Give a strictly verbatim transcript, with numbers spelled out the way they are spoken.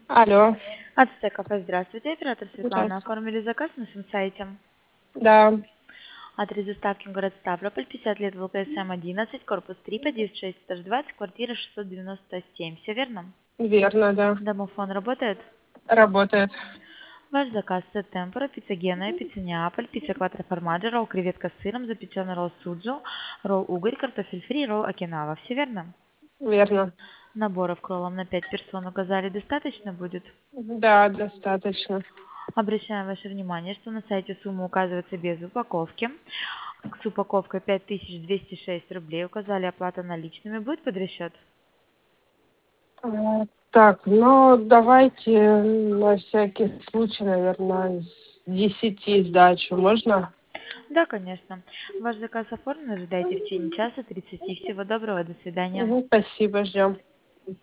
Алло, Ацтек кафе, здравствуйте, оператор Светлана. здравствуйте. Оформили заказ на нашем сайте. Да, Адрес доставки город Ставрополь, пятьдесят лет ВЛКСМ одиннадцать, корпус три, подъезд шесть, этаж двадцать, квартира шестьсот девяносто семь. Все верно? верно, да. Домофон работает? Работает. Ваш заказ с темпора, пицца Гена, пицца Неаполь, пицца Кватро Формаджо, ролл креветка с сыром, запеченный ролл суджо, ролл угорь, картофель фри, ролл окинава. Все верно? Верно. Наборов к роллам на пять персон указали, достаточно будет? Да, достаточно. Обращаем ваше внимание, что на сайте сумма указывается без упаковки. С упаковкой пять тысяч двести шесть рублей. Указали, оплата наличными. Будет под расчет? А, Так, ну давайте на всякий случай, наверное, с десяти сдачу. Можно? Да, конечно. Ваш заказ оформлен. Ожидайте в течение часа тридцати. Всего доброго. До свидания. Мгм, спасибо, ждем.